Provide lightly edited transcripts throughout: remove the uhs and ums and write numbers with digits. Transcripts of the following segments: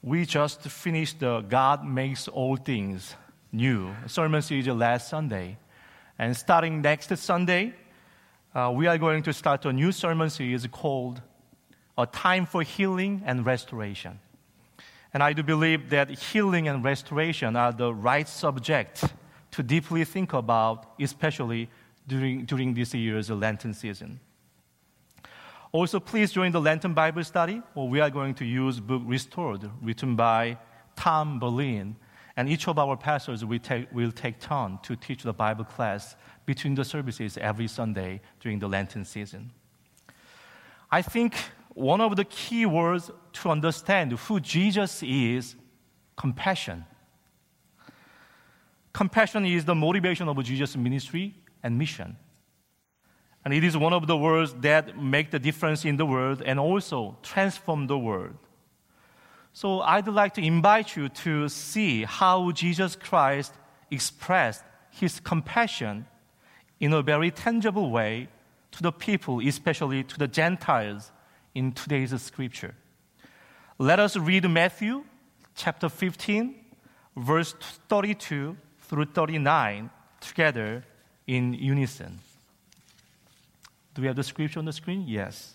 We just finished the God Makes All Things New sermon series last Sunday. And starting next Sunday, we are going to start a new sermon series called A Time for Healing and Restoration. And I do believe that healing and restoration are the right subject to deeply think about, especially during this year's Lenten season. Also, please join the Lenten Bible study, where we are going to use book Restored, written by Tom Berlin. And each of our pastors will take turn to teach the Bible class between the services every Sunday during the Lenten season. I think one of the key words to understand who Jesus is, compassion. Compassion is the motivation of Jesus' ministry and mission. And it is one of the words that make the difference in the world and also transform the world. So I'd like to invite you to see how Jesus Christ expressed his compassion in a very tangible way to the people, especially to the Gentiles, in today's scripture. Let us read Matthew chapter 15, verse 32 through 39 together in unison. Do we have the scripture on the screen? Yes.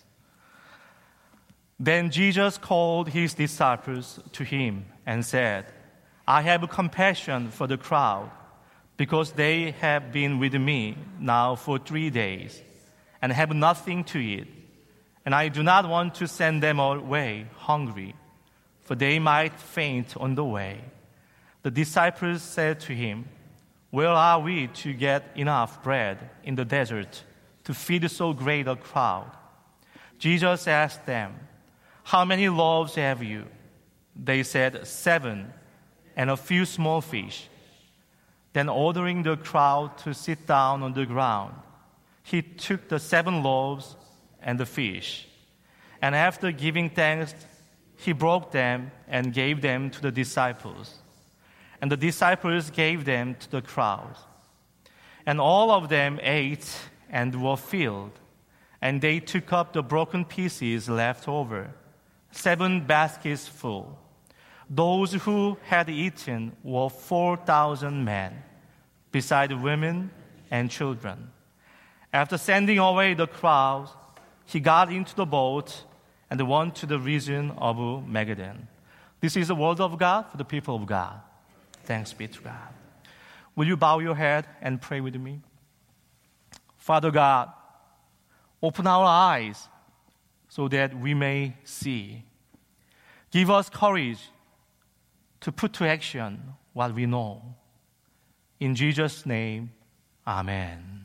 Then Jesus called his disciples to him and said, I have compassion for the crowd, because they have been with me now for 3 days and have nothing to eat. And I do not want to send them away hungry, for they might faint on the way. The disciples said to him, where are we to get enough bread in the desert to feed so great a crowd? Jesus asked them, how many loaves have you? They said, 7, and a few small fish. Then ordering the crowd to sit down on the ground, he took the 7 loaves and the fish. And after giving thanks, he broke them and gave them to the disciples. And the disciples gave them to the crowd. And all of them ate and were filled, and they took up the broken pieces left over, 7 baskets full. Those who had eaten were 4,000 men, beside women and children. After sending away the crowds, he got into the boat and went to the region of Magadan. This is the word of God for the people of God. Thanks be to God. Will you bow your head and pray with me? Father God, open our eyes so that we may see. Give us courage to put to action what we know. In Jesus' name, amen.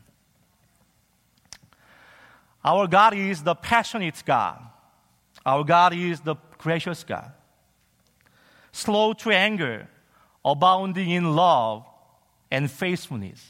Our God is the passionate God. Our God is the gracious God. Slow to anger, abounding in love and faithfulness.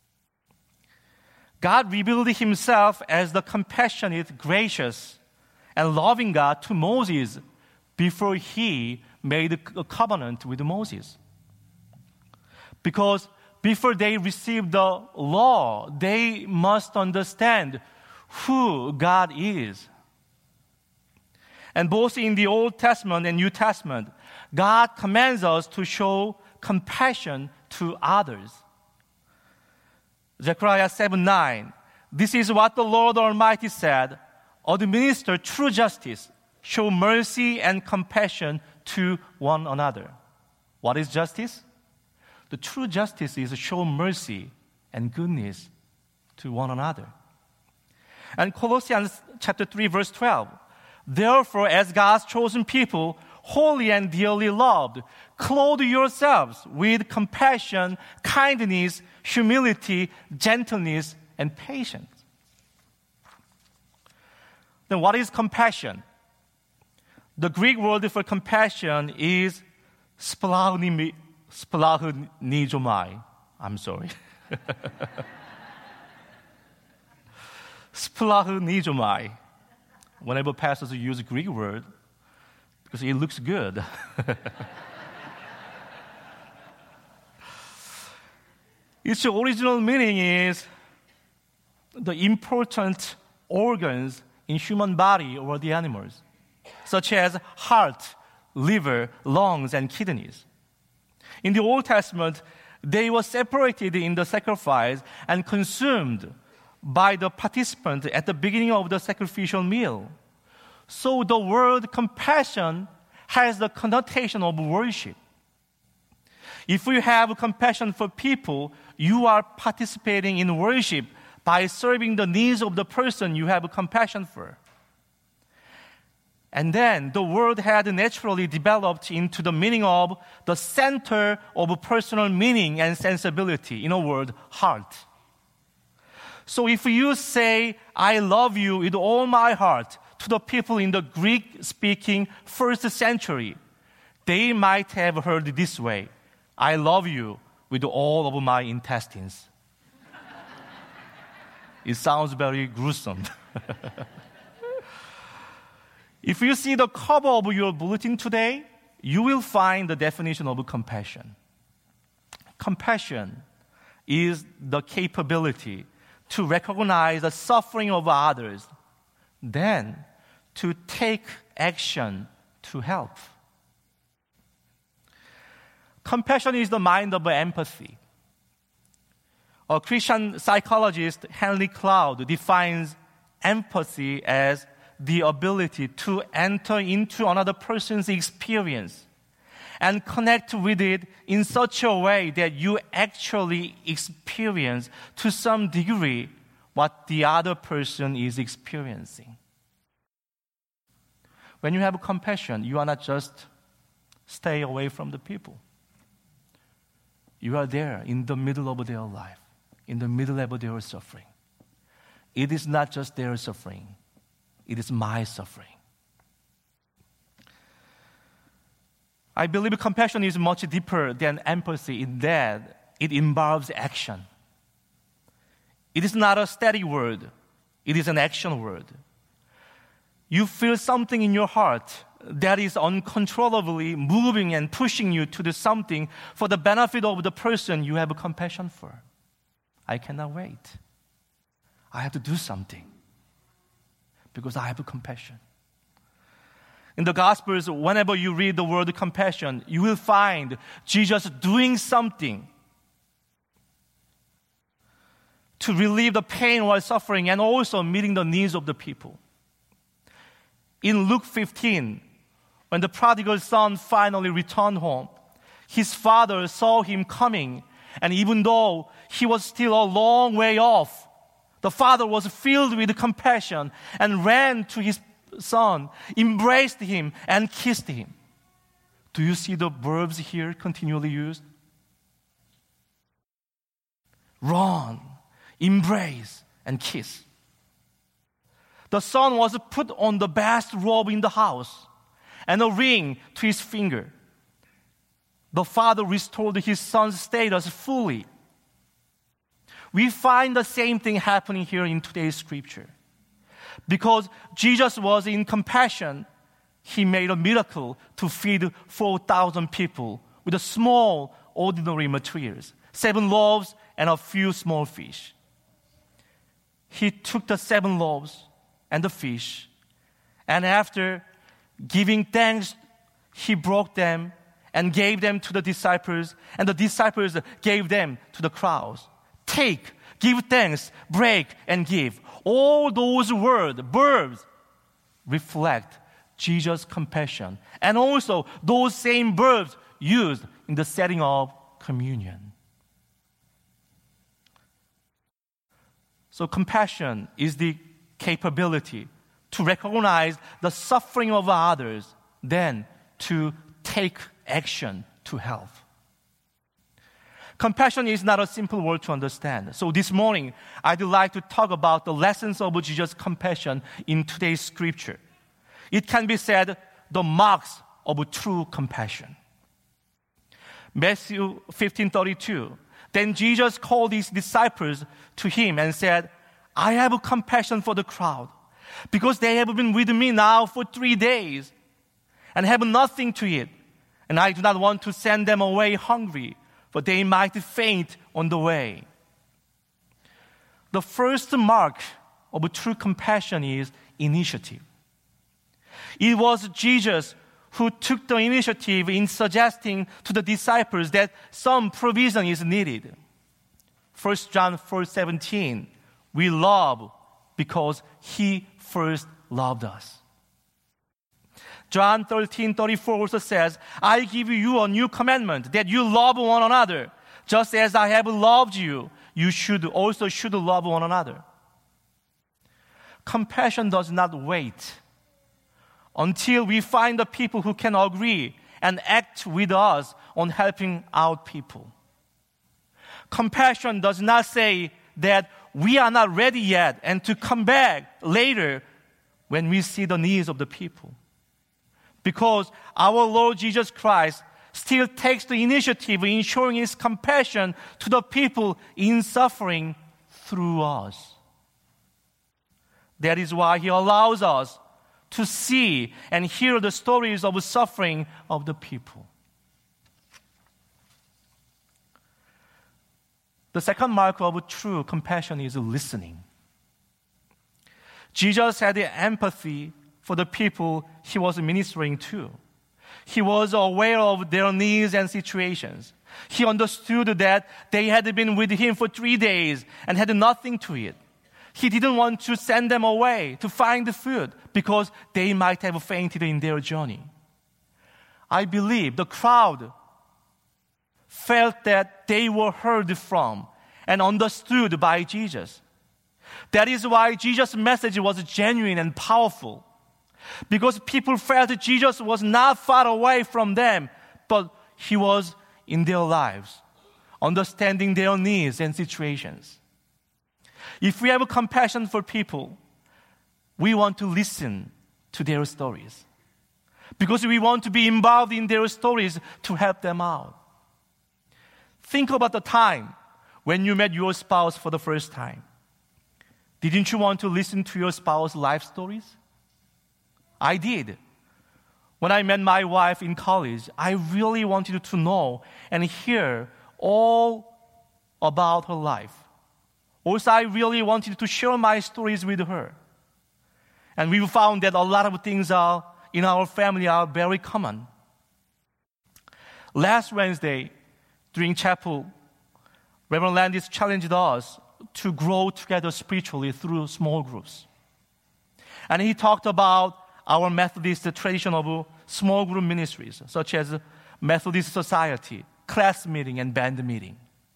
God revealed himself as the compassionate, gracious, and loving God to Moses before he made a covenant with Moses. Because before they received the law, they must understand who God is. And both in the Old Testament and New Testament, God commands us to show compassion to others. Zechariah 7:9. This is what the Lord Almighty said, administer true justice, show mercy and compassion to one another. What is justice? The true justice is to show mercy and goodness to one another. And Colossians chapter 3, verse 12. Therefore, as God's chosen people, holy and dearly loved, clothe yourselves with compassion, kindness, humility, gentleness, and patience. Then what is compassion? The Greek word for compassion is splaghnizomai. I'm sorry. Splaghnizomai. Whenever pastors use a Greek word, because it looks good. Its original meaning is the important organs in human body or the animals, such as heart, liver, lungs, and kidneys. In the Old Testament, they were separated in the sacrifice and consumed by the participant at the beginning of the sacrificial meal. So the word compassion has the connotation of worship. If you have compassion for people, you are participating in worship by serving the needs of the person you have compassion for. And then the word had naturally developed into the meaning of the center of personal meaning and sensibility. In a word, heart. So if you say, I love you with all my heart to the people in the Greek-speaking first century, they might have heard this way, I love you with all of my intestines. It sounds very gruesome. If you see the cover of your bulletin today, you will find the definition of compassion. Compassion is the capability to recognize the suffering of others, then to take action to help. Compassion is the mind of empathy. A Christian psychologist, Henry Cloud, defines empathy as the ability to enter into another person's experience and connect with it in such a way that you actually experience to some degree what the other person is experiencing. When you have compassion, you are not just stay away from the people. You are there in the middle of their life, in the middle of their suffering. It is not just their suffering. It is my suffering. I believe compassion is much deeper than empathy in that it involves action. It is not a static word. It is an action word. You feel something in your heart that is uncontrollably moving and pushing you to do something for the benefit of the person you have compassion for. I cannot wait. I have to do something because I have compassion. In the Gospels, whenever you read the word compassion, you will find Jesus doing something to relieve the pain while suffering and also meeting the needs of the people. In Luke 15, when the prodigal son finally returned home, his father saw him coming, and even though he was still a long way off, the father was filled with compassion and ran to his son, embraced him, and kissed him. Do you see the verbs here continually used? Run, embrace, and kiss. The son was put on the best robe in the house and a ring to his finger. The father restored his son's status fully. We find the same thing happening here in today's scripture. Because Jesus was in compassion, he made a miracle to feed 4,000 people with a small, ordinary materials, 7 loaves and a few small fish. He took the 7 loaves and the fish, and after giving thanks, he broke them and gave them to the disciples, and the disciples gave them to the crowds. Take, give thanks, break, and give. All those verbs reflect Jesus' compassion, and also those same verbs used in the setting of communion. So compassion is the capability to recognize the suffering of others, then to take action to help. Compassion is not a simple word to understand. So this morning, I'd like to talk about the lessons of Jesus' compassion in today's scripture. It can be said, the marks of true compassion. Matthew 15:32. Then Jesus called his disciples to him and said, I have compassion for the crowd, because they have been with me now for 3 days and have nothing to eat. And I do not want to send them away hungry, for they might faint on the way. The first mark of true compassion is initiative. It was Jesus who took the initiative in suggesting to the disciples that some provision is needed. 1 John 4:17, we love because He first loved us. John 13:34 also says, I give you a new commandment, that you love one another. Just as I have loved you, you should love one another. Compassion does not wait until we find the people who can agree and act with us on helping out people. Compassion does not say that we are not ready yet and to come back later when we see the needs of the people. Because our Lord Jesus Christ still takes the initiative in showing His compassion to the people in suffering through us. That is why He allows us to see and hear the stories of suffering of the people. The second mark of true compassion is listening. Jesus had empathy for the people He was ministering to. He was aware of their needs and situations. He understood that they had been with Him for 3 days and had nothing to eat. He didn't want to send them away to find food because they might have fainted in their journey. I believe the crowd felt that they were heard from and understood by Jesus. That is why Jesus' message was genuine and powerful. Because people felt that Jesus was not far away from them, but He was in their lives, understanding their needs and situations. If we have compassion for people, we want to listen to their stories. Because we want to be involved in their stories to help them out. Think about the time when you met your spouse for the first time. Didn't you want to listen to your spouse's life stories? I did. When I met my wife in college, I really wanted to know and hear all about her life. Also, I really wanted to share my stories with her. And we found that a lot of things in our family are very common. Last Wednesday, during chapel, Reverend Landis challenged us to grow together spiritually through small groups. And he talked about our Methodist tradition of small group ministries, such as Methodist Society, class meeting, and band meeting.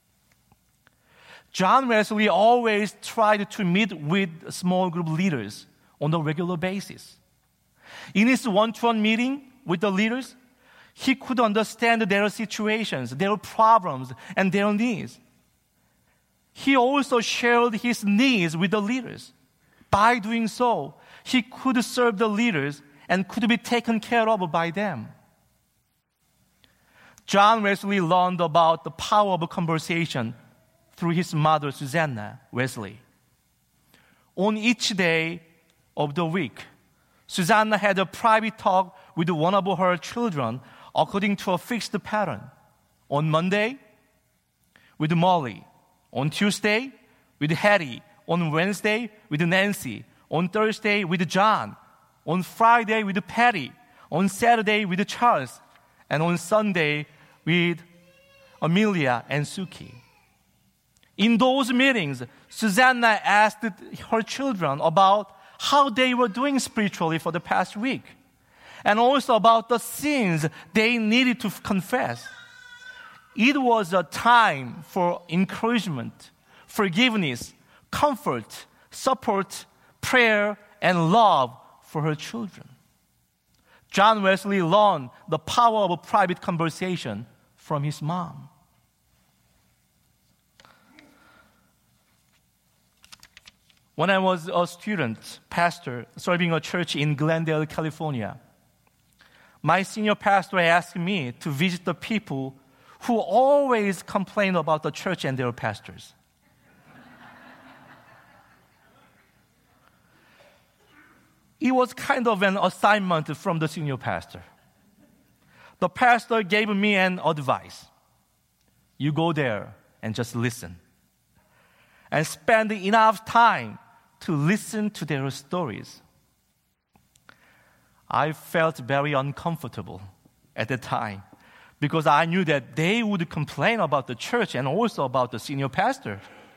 John Wesley always tried to meet with small group leaders on a regular basis. In his one-to-one meeting with the leaders, he could understand their situations, their problems, and their needs. He also shared his needs with the leaders. By doing so, he could serve the leaders and could be taken care of by them. John Wesley learned about the power of conversation through his mother, Susanna Wesley. On each day of the week, Susanna had a private talk with one of her children according to a fixed pattern. On Monday, with Molly. On Tuesday, with Hattie. On Wednesday, with Nancy. On Thursday, with John. On Friday, with Patty. On Saturday, with Charles. And on Sunday, with Amelia and Suki. In those meetings, Susanna asked her children about how they were doing spiritually for the past week, and also about the sins they needed to confess. It was a time for encouragement, forgiveness, comfort, support, prayer, and love for her children. John Wesley learned the power of private conversation from his mom. When I was a student pastor serving a church in Glendale, California, my senior pastor asked me to visit the people who always complain about the church and their pastors. It was kind of an assignment from the senior pastor. The pastor gave me an advice. You go there and just listen. And spend enough time to listen to their stories. I felt very uncomfortable at the time because I knew that they would complain about the church and also about the senior pastor.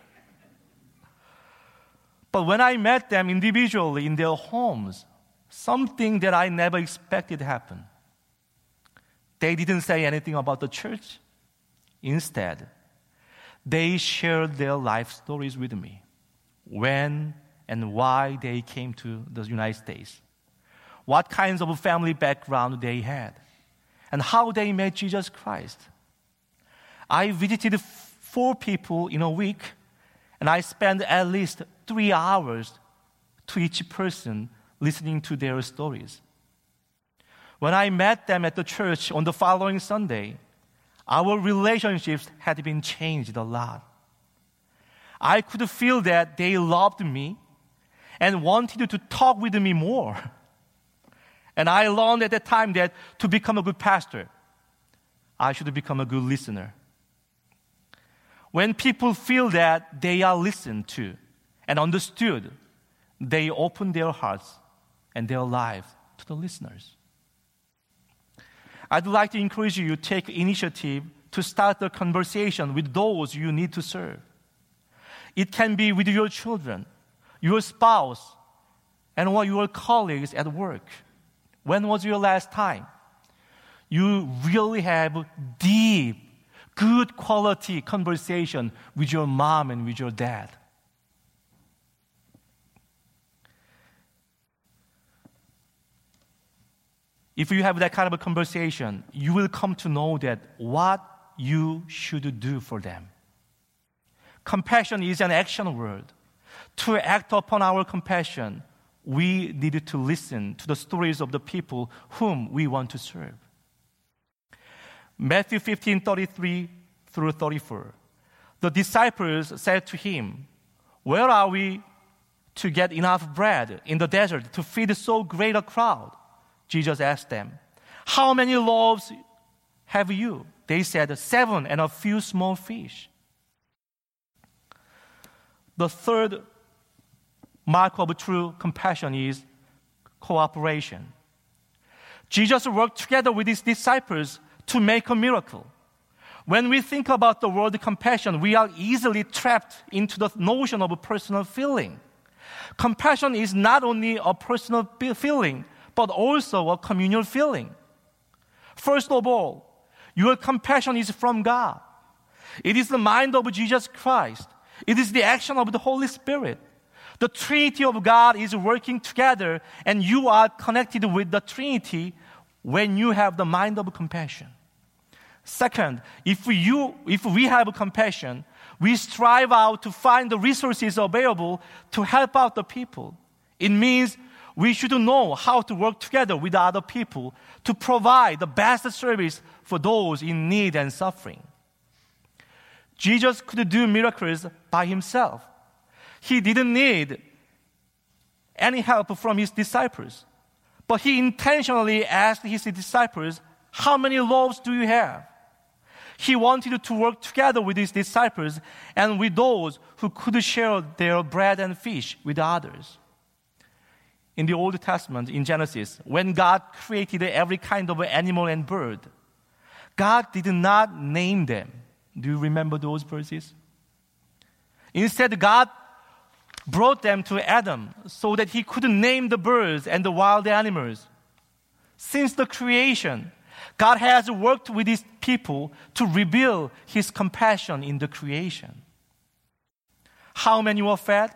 But when I met them individually in their homes, something that I never expected happened. They didn't say anything about the church. Instead, they shared their life stories with me, when and why they came to the United States, what kinds of family background they had, and how they met Jesus Christ. I visited 4 people in a week, and I spent at least 3 hours to each person listening to their stories. When I met them at the church on the following Sunday, our relationships had been changed a lot. I could feel that they loved me and wanted to talk with me more. And I learned at that time that to become a good pastor, I should become a good listener. When people feel that they are listened to and understood, they open their hearts and their lives to the listeners. I'd like to encourage you to take initiative to start a conversation with those you need to serve. It can be with your children, your spouse, and or your colleagues at work. When was your last time you really have deep, good quality conversation with your mom and with your dad? If you have that kind of a conversation, you will come to know that what you should do for them. Compassion is an action word. To act upon our compassion, we need to listen to the stories of the people whom we want to serve. Matthew 15:33 through 34. The disciples said to him, "Where are we to get enough bread in the desert to feed so great a crowd?" Jesus asked them, "How many loaves have you?" They said, 7 and a few small fish. The third mark of true compassion is cooperation. Jesus worked together with his disciples to make a miracle. When we think about the word compassion, we are easily trapped into the notion of a personal feeling. Compassion is not only a personal feeling, but also a communal feeling. First of all, your compassion is from God. It is the mind of Jesus Christ. It is the action of the Holy Spirit. The Trinity of God is working together, and you are connected with the Trinity when you have the mind of compassion. Second, if we have compassion, we strive out to find the resources available to help out the people. It means we should know how to work together with other people to provide the best service for those in need and suffering. Jesus could do miracles by himself. He didn't need any help from his disciples. But he intentionally asked his disciples, "How many loaves do you have?" He wanted to work together with his disciples and with those who could share their bread and fish with others. In the Old Testament, in Genesis, when God created every kind of animal and bird, God did not name them. Do you remember those verses? Instead, God brought them to Adam so that he could name the birds and the wild animals. Since the creation, God has worked with his people to reveal his compassion in the creation. How many were fed?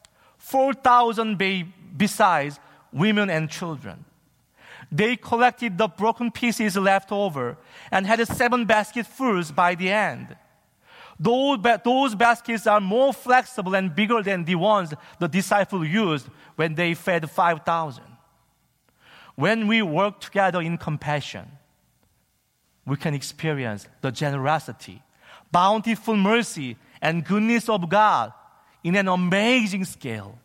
4,000 besides women and children. They collected the broken pieces left over and had 7 basketfuls by the end. Those baskets are more flexible and bigger than the ones the disciples used when they fed 5,000. When we work together in compassion, we can experience the generosity, bountiful mercy, and goodness of God in an amazing scale.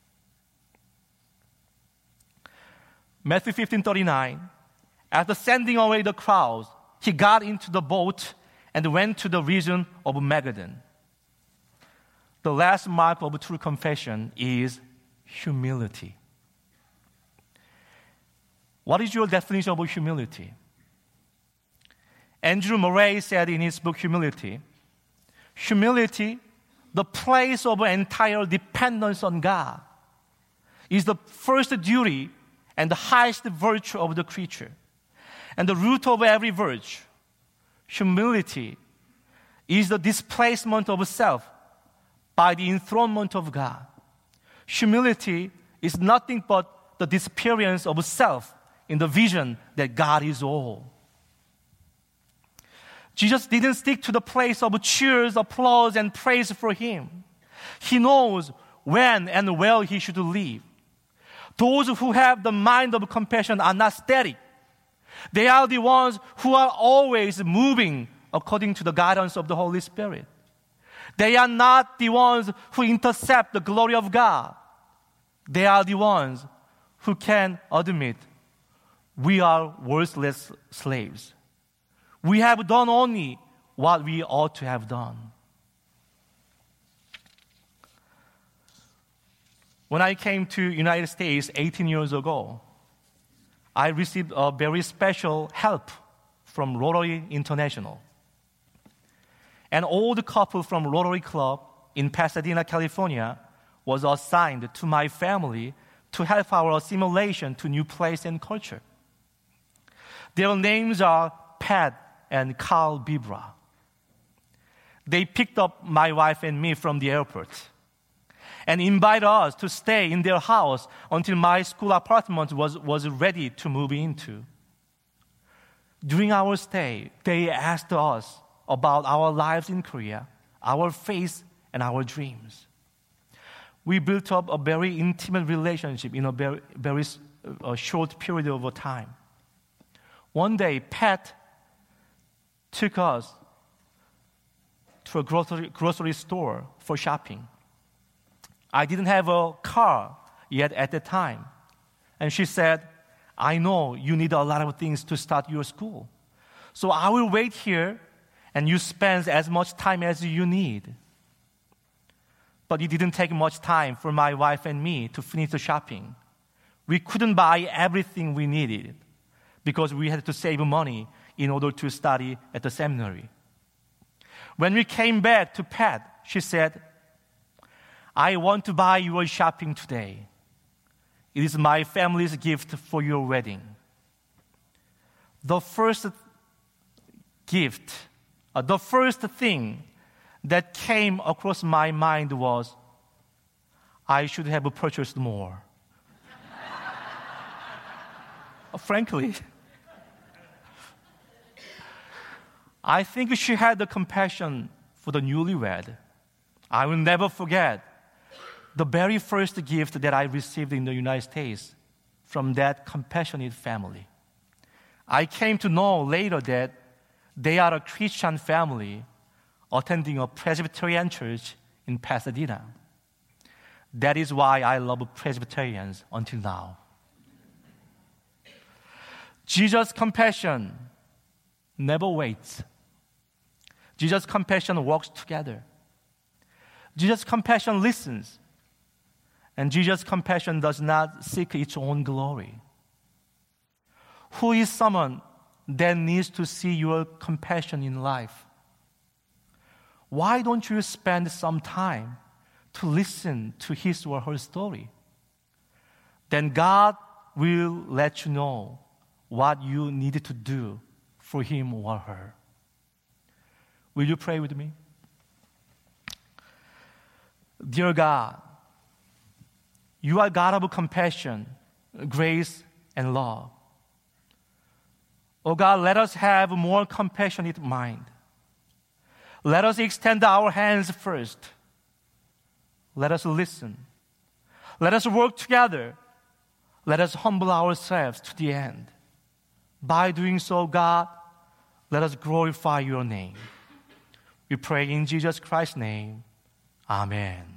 Matthew 15:39, after sending away the crowds, he got into the boat and went to the region of Magadan. The last mark of true confession is humility. What is your definition of humility? Andrew Murray said in his book, Humility, the place of entire dependence on God, is the first duty and the highest virtue of the creature, and the root of every virtue. Humility is the displacement of self by the enthronement of God. Humility is nothing but the disappearance of self in the vision that God is all. Jesus didn't stick to the place of cheers, applause, and praise for him. He knows when and where he should leave. Those who have the mind of compassion are not static. They are the ones who are always moving according to the guidance of the Holy Spirit. They are not the ones who intercept the glory of God. They are the ones who can admit we are worthless slaves. We have done only what we ought to have done. When I came to United States 18 years ago, I received a very special help from Rotary International. An old couple from Rotary Club in Pasadena, California, was assigned to my family to help our assimilation to new place and culture. Their names are Pat and Carl Bibra. They picked up my wife and me from the airport and invited us to stay in their house until my school apartment was ready to move into. During our stay, they asked us about our lives in Korea, our faith, and our dreams. We built up a very intimate relationship in a very short period of time. One day, Pat took us to a grocery store for shopping. I didn't have a car yet at the time. And she said, I know you need a lot of things to start your school. So I will wait here and you spend as much time as you need. But it didn't take much time for my wife and me to finish the shopping. We couldn't buy everything we needed because we had to save money in order to study at the seminary. When we came back to Pat, she said, I want to buy your shopping today. It is my family's gift for your wedding. The first thing that came across my mind was, I should have purchased more. Frankly, I think she had the compassion for the newlywed. I will never forget the very first gift that I received in the United States from that compassionate family. I came to know later that they are a Christian family attending a Presbyterian church in Pasadena. That is why I love Presbyterians until now. Jesus' compassion never waits. Jesus' compassion works together. Jesus' compassion listens. And Jesus' compassion does not seek its own glory. Who is someone that needs to see your compassion in life? Why don't you spend some time to listen to his or her story? Then God will let you know what you need to do for him or her. Will you pray with me? Dear God, you are God of compassion, grace, and love. Oh God, let us have a more compassionate mind. Let us extend our hands first. Let us listen. Let us work together. Let us humble ourselves to the end. By doing so, God, let us glorify your name. We pray in Jesus Christ's name. Amen.